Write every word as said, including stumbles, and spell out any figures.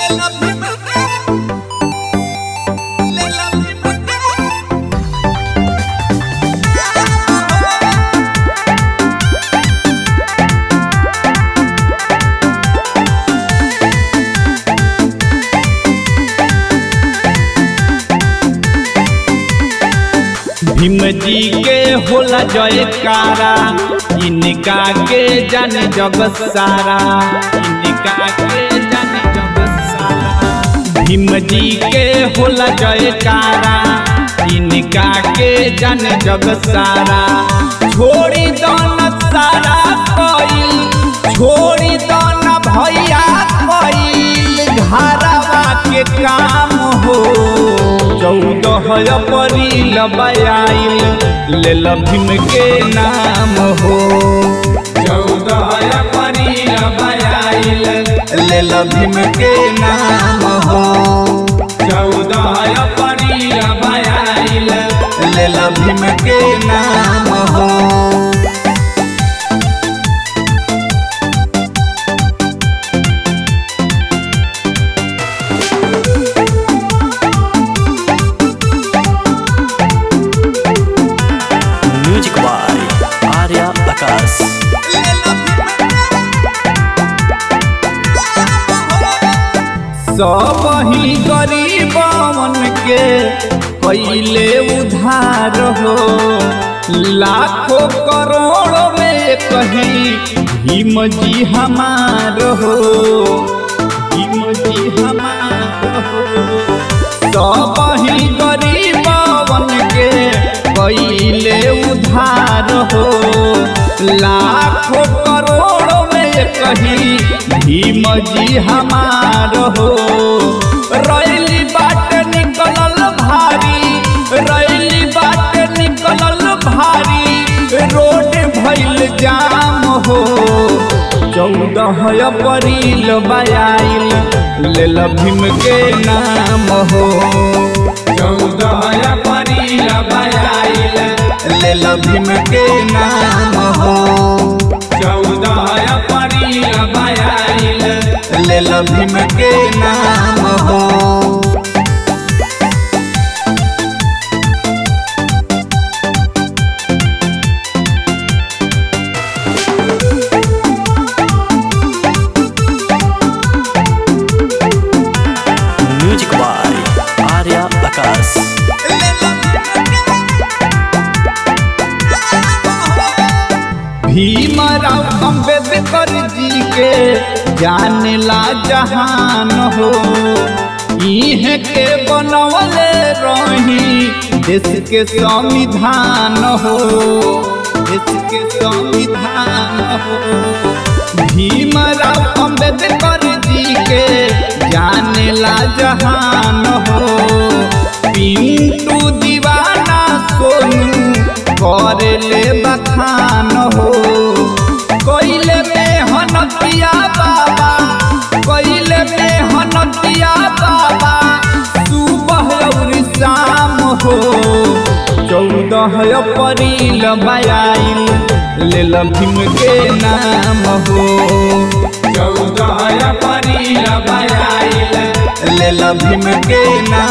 भीम जी के होला जयकारा, इनका के जान जगत सारा, इनका के जान जगत सारा। भीम जी के होला जयकारा, इनका के जान जगत सारा। छोड़ी दन सारा कोइल, छोड़ी दन भैया कोइल, घरवा के काम हो। चौदह अप्रैल बयाइल, लेल भीम के नाम हो। चौदह अप्रैल बयाइल, लेल भीम के नाम हो। चौदह अप्रैल बयाइल, लेल भीम के नाम हो। सब ही गरीबन के पहले उधार हो। लाखों करोड़ों में कहीं भीम जी हमार हो, भीम जी हमार हो। सब ही गरीबन के पहले उधार हो। लाखों करोड़ों में कहीं भीम जी हमार हो। रैली बाट निकलल भारी, रैली बाट निकलल भारी, रोड भइल जाम हो। चौदह अप्रैल बयाइल, लेल भीम के नाम हो। चौदह अप्रैल बयाइल, लेल भीम के नाम हो। चौदह अप्रैल बयाइल, लेल भीम के नाम हो। Music by Arya Akash. भीमराव अम्बेडकर जी के जानेला जहान हो। इहे के बनवले रही देश के संविधान हो, देश के संविधान हो। भीमराव अम्बेडकर जी के जानेला जहान हो। पिंटू दीवाना सोनू करेले बखान हो। कोइले में हनतिया बाबा, कोइले में हनतिया बाबा, सुबह और शाम हो। चौदह अप्रैल बयाइल, लेल भीम के नाम हो। चौदह अप्रैल बयाइल, लेल भीम के नाम